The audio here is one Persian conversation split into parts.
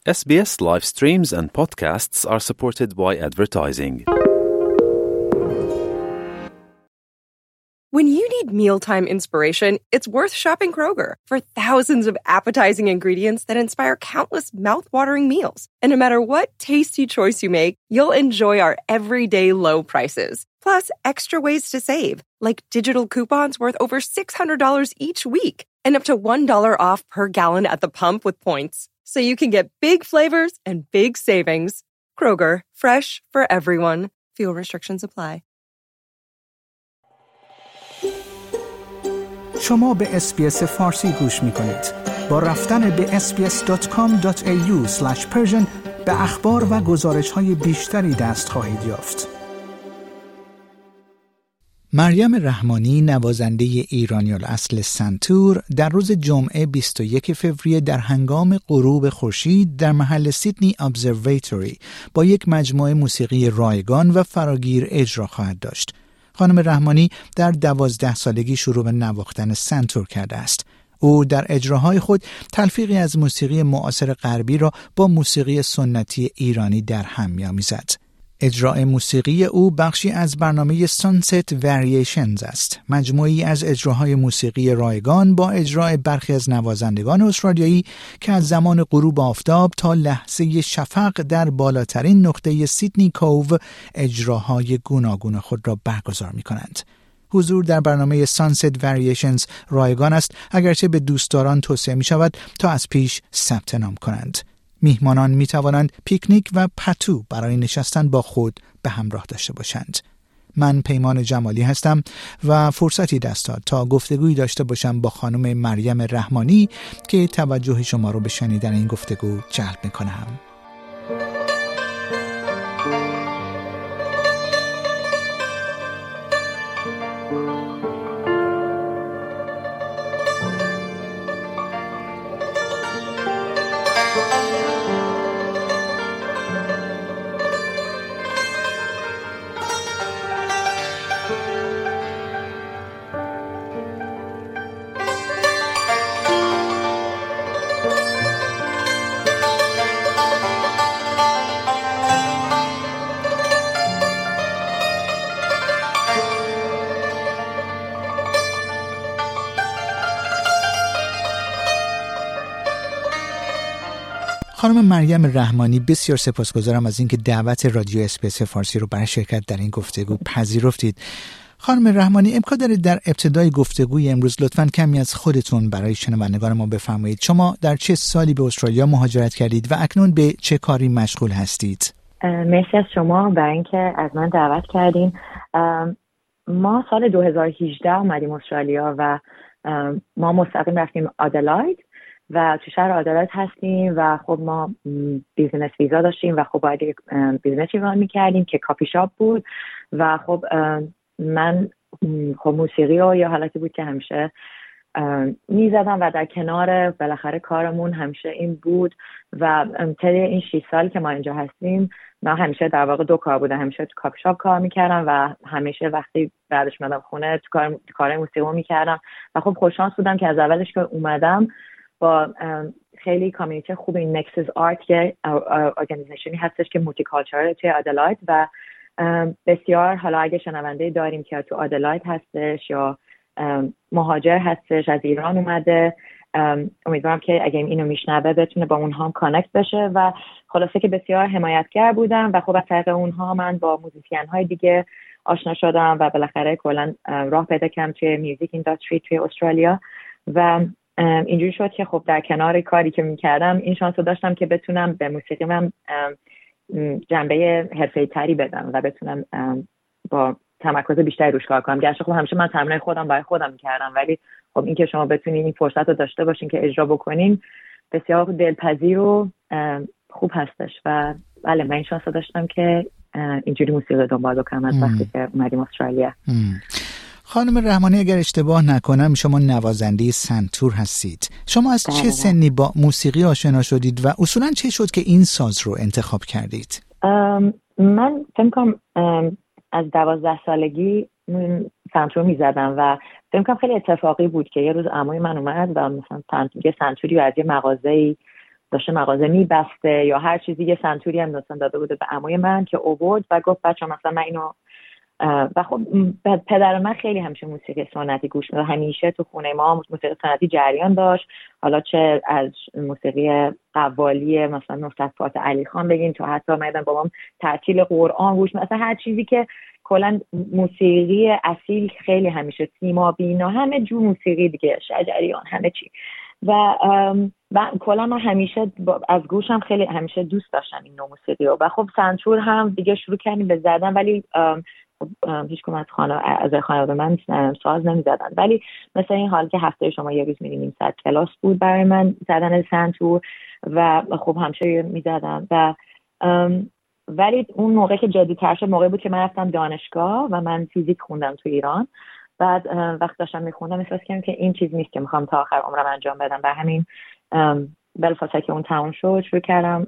SBS live streams and podcasts are supported by advertising. When you need mealtime inspiration, it's worth shopping Kroger for thousands of appetizing ingredients that inspire countless mouth-watering meals. And no matter what tasty choice you make, you'll enjoy our everyday low prices. Plus, extra ways to save, like digital coupons worth over $600 each week and up to $1 off per gallon at the pump with points. So you can get big flavors and big savings. Kroger, fresh for everyone. Fuel restrictions apply. شما به SBS فارسی گوش می‌کنید. با رفتن به sbs.com.au/persian به اخبار و گزارش‌های بیشتری دست خواهید یافت. مریم رحمانی، نوازنده ایرانی الاصل سنتور، در روز جمعه 21 فوریه در هنگام غروب خورشید در محل سیدنی ابزرویتوری با یک مجموعه موسیقی رایگان و فراگیر اجرا خواهد داشت. خانم رحمانی در 12 سالگی شروع به نواختن سنتور کرده است. او در اجراهای خود تلفیقی از موسیقی معاصر غربی را با موسیقی سنتی ایرانی در هم می‌آمیزد. اجرای موسیقی او بخشی از برنامه Sunset Variations است، مجموعی از اجراهای موسیقی رایگان با اجرای برخی از نوازندگان استرالیایی که از زمان غروب آفتاب تا لحظه شفق در بالاترین نقطه سیدنی کوو اجراهای گوناگون خود را برگزار می‌کنند. حضور در برنامه Sunset Variations رایگان است، اگرچه به دوستداران توصیه می‌شود تا از پیش ثبت نام کنند. میهمانان می توانند پیکنیک و پتو برای نشستن با خود به همراه داشته باشند. من پیمان جمالی هستم و فرصتی دست داد تا گفتگویی داشته باشم با خانم مریم رحمانی که توجه شما رو به شنیدن این گفتگو جلب می کنم. خانم مریم رحمانی، بسیار سپاسگزارم از اینکه دعوت رادیو اسپیس فارسی رو برای شرکت در این گفتگو پذیرفتید. خانم رحمانی، امکان داره در ابتدای گفتگوی امروز لطفاً کمی از خودتون برای شنوندگان ما بفرمایید؟ شما در چه سالی به استرالیا مهاجرت کردید و اکنون به چه کاری مشغول هستید؟ مرسی از شما برای اینکه از من دعوت کردین. ما سال 2018 اومدیم استرالیا و ما مستقیم رفتیم آدلاید و تو شهر آدلاید هستیم و خب ما بیزنس ویزا داشتیم و خب باید بیزنس ران میکردیم که کافی شاپ بود و خب من خب موسیقی و یا حالتی بود که همیشه میزدم و در کنار بالاخره کارمون همیشه این بود و طی این 6 سال که ما اینجا هستیم من همیشه در واقع 2 کار بودم. همیشه تو کافی شاپ کار میکردم و همیشه وقتی بعدش اومدم خونه تو کار موسیقی میکردم و خب خوششانس بودم که از اولش که اومدم با خیلی کامیونیتی خوب این نکسس آرت که ارگانیزیشنی هستش که مولتی کالچرال توی آدلاید و بسیار حالا اگه شنونده داریم که تو آدلاید هستش یا مهاجر هستش از ایران اومده، امیدوارم که اگه اینو میشنوه بتونه با اونها هم کانکت بشه و خلاصه که بسیار حمایتگر بودم و خب از طریق اونها من با موزیسین های دیگه آشنا شدم و بالاخره کلا راه پیدا کردم توی میوزیک اینداستری توی استرالیا و اینجوری شد که خب در کنار کاری که میکردم این شانس رو داشتم که بتونم به موسیقی من جنبه حرفه‌ای تری بدم و بتونم با تمرکز بیشتری روش کار کنم. گرچه خب همیشه من تمرین خودم برای خودم میکردم ولی خب این که شما بتونین این فرصت رو داشته باشین که اجرا بکنین بسیار دلپذیر و خوب هستش و بله من این شانس رو داشتم که اینجوری موسیقی دنبال بکنم از وقتی که اومدیم استرالیا. خانم رحمانی، اگر اشتباه نکنم شما نوازنده سنتور هستید. شما از چه سنی با موسیقی آشنا شدید و اصولاً چه شد که این ساز رو انتخاب کردید؟ من فکر کنم از 12 سالگی سنتور میزدم و فکر کنم خیلی اتفاقی بود که یه روز عموی من اومد و مثلا یه سنتوری از یه مغازه‌ای داشته مغازه میبسته یا هر چیزی. یه سنتوری هم مثلا داده بوده به عموی من که آورد و گفت بچه‌ها مثلا من اینو و خب پدر من خیلی همیشه موسیقی سنتی گوش میداد. همیشه تو خونه ما موسیقی سنتی جریان داشت، حالا چه از موسیقی قوالی مثلا نصرت فاتح علی خان بگین تو حتی من بابام ترتیل قرآن گوش میداد، مثلا هر چیزی که کلا موسیقی اصیل خیلی همیشه، سیما بینا، همه جو موسیقی دیگه، شجریان، همه چی. و کلا من همیشه از گوشم خیلی همیشه دوست داشتم این نوع موسیقی رو. و خب سنتور هم دیگه شروع کردیم به زدن، ولی هیچ کم از خانواده من ساز نمیزدن، ولی مثلا این حال که هفته شما یه روز می‌ریم صد کلاس بود برای من زدن سنتور و خب همیشه میزدم. و ولی اون موقع که جدی‌تر شد موقعی بود که من رفتم دانشگاه و من فیزیک خوندم تو ایران. بعد وقت داشتم میخوندم احساس کردم که این چیز نیست که میخوام تا آخر عمرم انجام بدم. و همین بلافاصله که اون تموم شد شروع کردم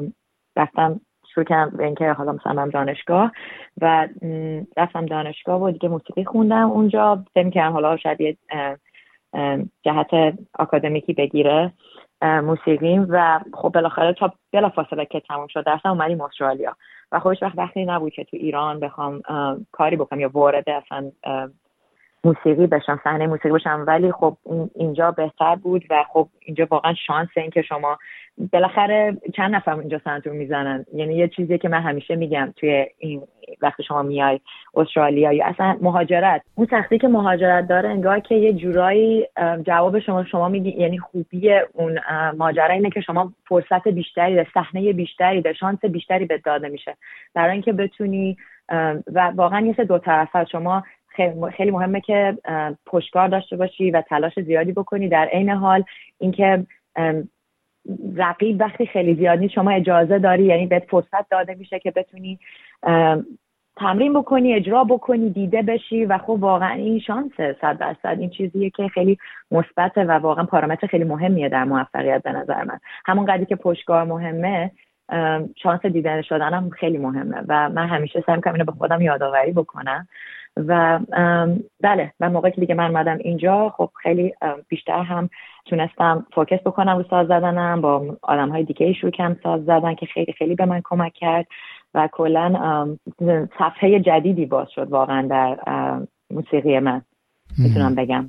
به اینکه حالا مثلا من دانشگاه و رفتم دانشگاه و دیگه موسیقی خوندم اونجا. فکر کردم حالا شاید یه جهت آکادمیکی بگیره موسیقیم و خب بالاخره تا بلافاصله که تموم شد درسم اومدیم استرالیا و خب هیچ وقتی نبود که تو ایران بخوام کاری بکنم یا وارد اصلا موسیقی بشم، صحنه موسیقی بشم. ولی خب اینجا بهتر بود و خب اینجا واقعا شانس این که شما بالاخره چند نفر اینجا سنتور میزنن. یعنی یه چیزی که من همیشه میگم توی این وقتی شما میای استرالیا یا اصلا مهاجرت، اون سختی که مهاجرت داره انگار که یه جورایی جواب شما میگی، یعنی خوبی اون ماجرا اینه که شما فرصت بیشتری ده، صحنه بیشتری ده، شانس بیشتری بهت داده میشه برای اینکه بتونی و واقعا یه دو طرفه. شما خیلی مهمه که پشتکار داشته باشی و تلاش زیادی بکنی، در عین حال اینکه رقیب وقتی خیلی زیاد نیست شما اجازه داری، یعنی بهت فرصت داده میشه که بتونی تمرین بکنی، اجرا بکنی، دیده بشی و خب واقعا این شانسه 100%. این چیزیه که خیلی مثبته و واقعا پارامتر خیلی مهمیه در موفقیت به نظر من. همون قدری که پشتکار مهمه، شانس دیدن شدن هم خیلی مهمه و من همیشه سعی می‌کنم اینو به خودم یادآوری بکنم. و بله، و موقعی که دیگه من اومدم اینجا خب خیلی بیشتر هم تونستم فوکس بکنم رو ساز زدنم، با آدم‌های دیگه شروع کردم ساز زدن که خیلی خیلی به من کمک کرد و کلاً صفحه جدیدی باز شد واقعا در موسیقی من، میتونم بگم.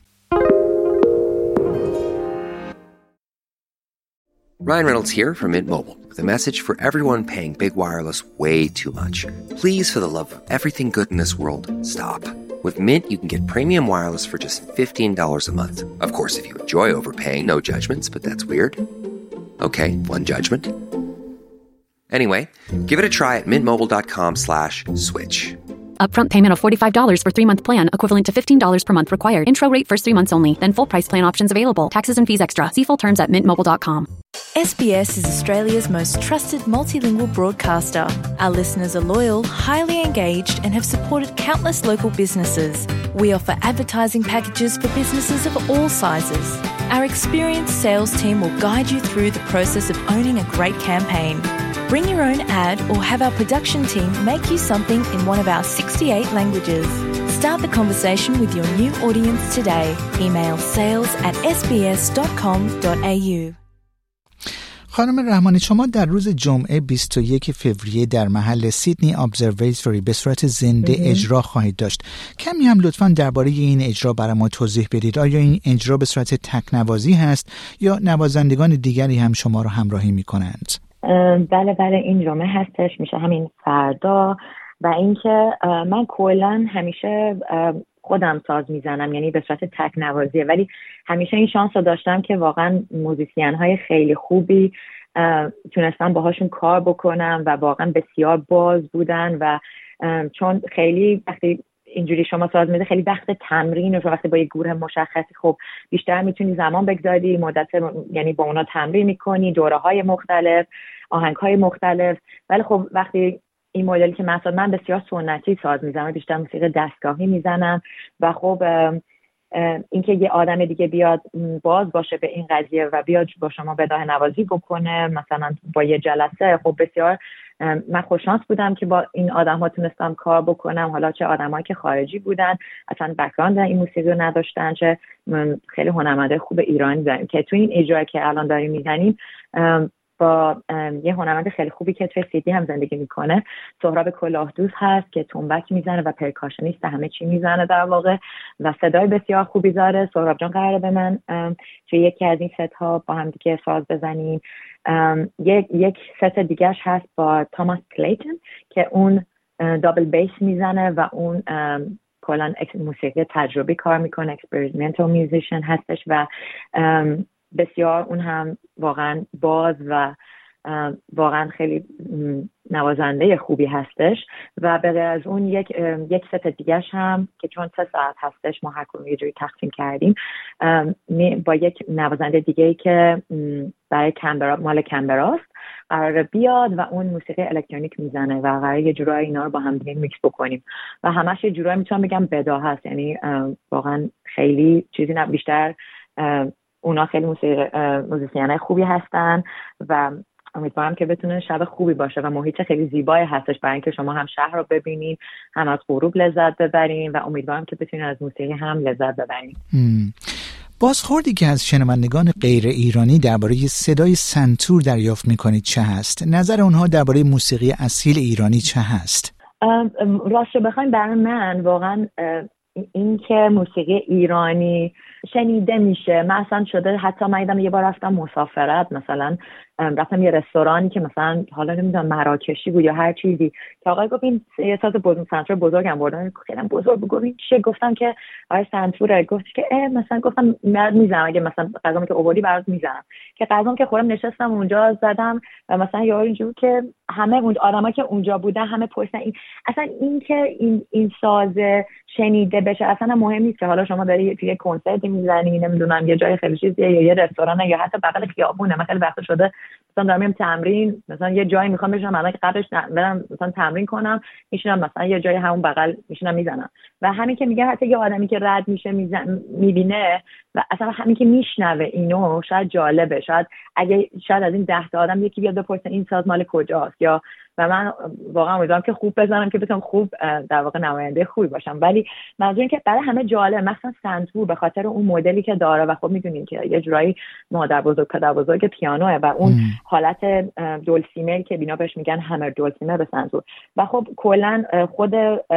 Ryan Reynolds here from Mint Mobile with a message for everyone paying big wireless way too much. Please, for the love of everything good in this world, stop. With Mint, you can get premium wireless for just $15 a month. Of course, if you enjoy overpaying, no judgments, but that's weird. Okay, one judgment. Anyway, give it a try at mintmobile.com/switch. Upfront payment of $45 for 3-month plan, equivalent to $15 per month required. Intro rate first 3 months only, then full price plan options available. Taxes and fees extra. See full terms at mintmobile.com. SBS is Australia's most trusted multilingual broadcaster. Our listeners are loyal, highly engaged, and have supported countless local businesses. We offer advertising packages for businesses of all sizes. Our experienced sales team will guide you through the process of owning a great campaign. Bring your own ad or have our production team make you something in one of our 68 languages. Start the conversation with your new audience today. Email sales@sbs.com.au. خانم رحمانی، شما در روز جمعه 21 فوریه در محل سیدنی ابزرویتوری به صورت زنده اجرا خواهید داشت. کمی هم لطفاً درباره این اجرا برای ما توضیح بدید. آیا این اجرا به صورت تکنوازی هست یا نوازندگان دیگری هم شما را همراهی می‌کنند؟ بله این جمعه هستش، میشه همین فردا. و اینکه من کلاً همیشه خودم ساز میزنم، یعنی به صورت تک نوازیه، ولی همیشه این شانس رو داشتم که واقعا موزیسین های خیلی خوبی تونستم باهاشون کار بکنم و واقعا بسیار باز بودن و چون خیلی وقتی اینجوری شما ساز میده خیلی وقت تمرین و وقتی با یه گروه مشخصی خب بیشتر میتونی زمان بگذاری، مدت یعنی با اونا تمرین میکنی، دوره‌های مختلف، آهنگ‌های مختلف. ولی خب وقتی این مدلی که من بسیار سنتی ساز میزنم، بیشتر موسیقی دستگاهی میزنم و خب اینکه یه آدم دیگه بیاد باز باشه به این قضیه و بیاد با شما بداهه نوازی بکنه مثلا با یه جلسه، خب بسیار من خوششانس بودم که با این آدم ها تونستم کار بکنم، حالا چه آدمایی که خارجی بودن اصلا بک‌گراند این موسیقی رو نداشتن، چه خیلی هنرمنده خوب ایرانی داریم که تو این اجرایی که الان داریم میزنیم با یه هنرمند خیلی خوبی که توی سیدنی هم زندگی میکنه، سهراب کلاهدوست هست که تنبک میزنه و پرکاشنیست، همه چی میزنه در واقع و صدای بسیار خوبی داره. سهراب جان قراره به من توی یکی از این ست ها با هم دیگه ساز بزنیم. یک ست دیگهش هست با تاماس کلیتن که اون دابل بیس میزنه و اون کلان موسیقی تجربی کار میکنه، اکسپریمنتال میوزیشن هستش و بسیار اون هم واقعا باز و واقعا خیلی نوازنده خوبی هستش. و به غیر از اون یک ست دیگهش هم که چون 3 ساعت هستش ما هر کدوم یه جوری تقسیم کردیم با یک نوازنده دیگه‌ای که برای کمبرا مال کمبراست قراره بیاد و اون موسیقی الکترونیک میزنه و قراره یه جورایی اینا رو با هم دیگه میکس بکنیم و همش یه جورایی میتونم بگم بدا هست، یعنی واقعا خیلی چیزی نه، بیشتر اونا خیلی موزیسینای خوبی هستن و امیدوارم که بتونه شب خوبی باشه و محیط خیلی زیبایی هستش برای اینکه شما هم شهر رو ببینین هم از غروب لذت ببرین و امیدوارم که بتونین از موسیقی هم لذت ببرین. بازخوردی که از شنوندگان غیر ایرانی درباره صدای سنتور دریافت میکنید چه هست؟ نظر اونها درباره موسیقی اصیل ایرانی چه هست؟ راستش بخوایم برای من واقعا این که موسیقی ایرانی شنیده میشه، من اصلا شده حتی من یه بار رفتم مسافرت، مثلا رفتم یه رستورانی که مثلا حالا نمیدونم مراکشی بود یا هر چیزی که آقای گفت این یه ساز سنتور بزرگم بردن، خیلی بزرگ بود، این چیه؟ گفتم که آقای سنتوره. گفت که مثلا گفتم من میزنم، اگه مثلا غذامی که آوردی برات میزنم، که غذام که خودم نشستم اونجا زدم و مثلا یه اینجوری که همه اون آدمایی که اونجا بودن همه پرسیدن اصلا این که این ساز شنیده بشه اصلا مهم نیست که حالا شما داری توی کنسرتی میزنی، نمیدونم یه جای خیلی چیزیه یا یه رستورانه یا حتی بغل خیابونه. مثلا وقت شده مثلا دارم میرم تمرین، مثلا یه جایی میخوام بشینم الان که قبلش برم مثلا تمرین کنم، میشینم مثلا یه جای همون بغل میشینم میزنم و همین که میگه حتی یه آدمی که رد میشه میبینه و اصلا همین که میشنوه اینو شاید جالبه، شاید از این 10 تا آدم یکی بیاد بپرسه این ساز مال کجاست، یا و من واقعا امیدوارم که خوب بزنم که بتونم خوب در واقع نماینده خوبی باشم. ولی منظور این که برای همه جالب، مثلا سنتور به خاطر اون مدلی که داره و خب میدونین که یه جورایی مادر بزرگ پدر بزرگ پیانوه و اون حالت دولسیمر که بینا بهش میگن همر دولسیمر به سنتور و خب کلا خود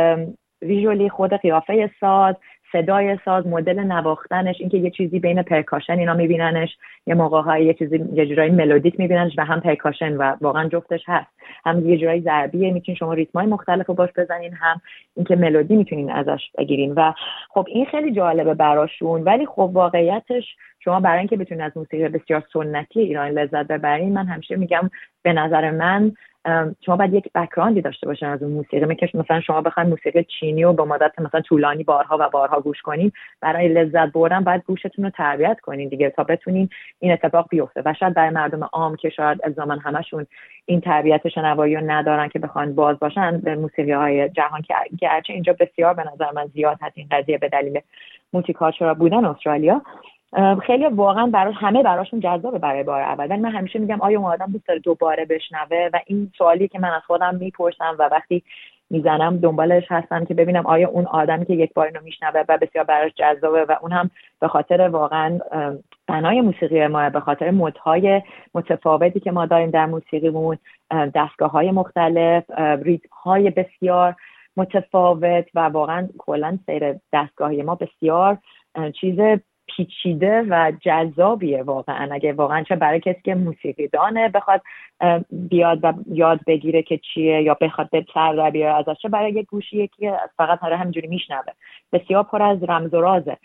ویژوالی، خود قیافه ساز، صدای ساز، مدل نواختنش، اینکه یه چیزی بین پرکاشن اینا میبیننش، یه موقع‌های یه چیزی یه جورایی ملودیک میبیننش و هم پرکاشن و واقعا جفتش هست، هم یه جورایی ضربیه میتونین شما ریتمای مختلفو باش بزنین، هم اینکه ملودی میتونین ازش بگیرین و خب این خیلی جالبه براشون. ولی خب واقعیتش شما برای اینکه بتونین از موسیقی بسیار سنتی ایران لذت ببرین، من همیشه میگم به نظر من شما باید یک بک‌گراندی داشته باشین از اون موسیقی. مثلا شما بخواید موسیقی چینی رو با مدت مثلا طولانی بارها و بارها گوش کنین، برای لذت بردن باید گوشتون رو تربیت کنین دیگه تا بتونین این اتفاق بیفته. و شاید برای مردم عام که شاید الزاما همشون این تربیت شنوایی رو ندارن که بخوان باز باشن به موسیقی‌های جهان، که گرچه اینجا بسیار به نظر من زیاد هست این قضیه به دلیل مولتیکالچرال بودن استرالیا، خیلی واقعا براشون جذابه برای بار اول. من همیشه میگم آیا اون آدم دوست داره دوباره بشنوه؟ و این سوالی که من از خودم میپرسم و وقتی میزنم دنبالش هستم که ببینم آیا اون آدمی که یک بار اینو میشنوه و بسیار براش جذابه و اون هم به خاطر واقعا بنای موسیقی ما، به خاطر مدهای متفاوتی که ما داریم در موسیقیمون، دستگاه‌های مختلف، ریتم‌های بسیار متفاوت و واقعا کلا سیر دستگاهی ما بسیار چیز پیچیده و جذابیه واقعا. اگه واقعا چه برای کسی که موسیقی دانه بخواد بیاد و یاد بگیره که چیه یا بخواد به سر در بیاره ازش، چه برای یک گوشیه که فقط همینجوری میشنوه، بسیار پر از رمز و رازه.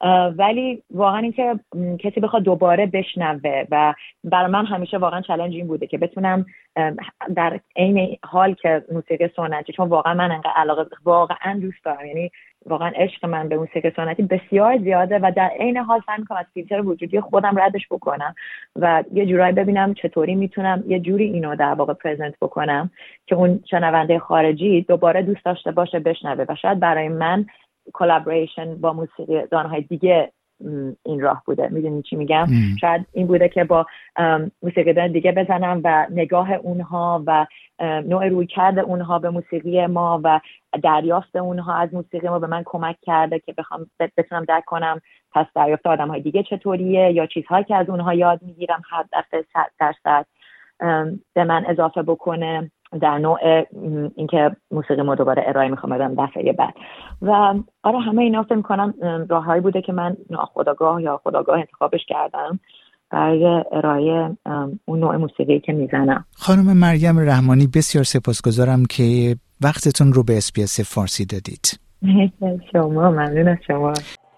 ولی واقعا این که کسی بخواد دوباره بشنوه و برای من همیشه واقعا چالش این بوده که بتونم در عین حال که موسیقی سنتی، چون واقعا من انقدر علاقه واقعا دوست دارم، یعنی واقعا عشق من به موسیقی سنتی بسیار زیاده و در عین حال سعی می‌کنم از فیلتر وجودی خودم ردش بکنم و یه جورایی ببینم چطوری میتونم یه جوری اینو در واقع پرزنت بکنم که اون شنونده خارجی دوباره دوست داشته باشه بشنوه. و شاید برای من کلابریشن با موسیقیدان‌های دیگه این راه بوده. میدونی چی میگم؟ شاید این بوده که با موسیقیدان دیگه بزنم و نگاه اونها و نوع رویکرد اونها به موسیقی ما و دریافت اونها از موسیقی ما به من کمک کرده که بتونم درک کنم پس دریافت آدم‌های دیگه چطوریه، یا چیزهایی که از اونها یاد میگیرم هر دفعه 100% به من اضافه بکنه در نوع اینکه موسیقی ما دوباره ارائه میخوام بدم دفعه بعد. و آره همه اینا فکر می‌کنم راههایی بوده که من ناخودآگاه یا خودآگاه انتخابش کردم برای ارائه اون نوع موسیقی که میزنم. خانم مریم رحمانی، بسیار سپاسگزارم که وقتتون رو به SBS فارسی دادید. شما ممنون از شما.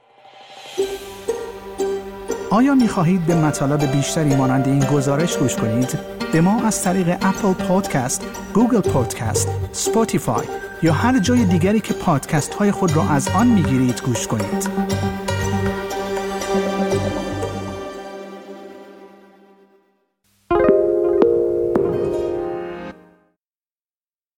آیا می‌خواهید به مطالب بیشتری مانند این گزارش گوش کنید؟ به ما از طریق اپل پادکست، گوگل پادکست، اسپاتیفای یا هر جای دیگری که پادکست های خود را از آن میگیرید گوش کنید.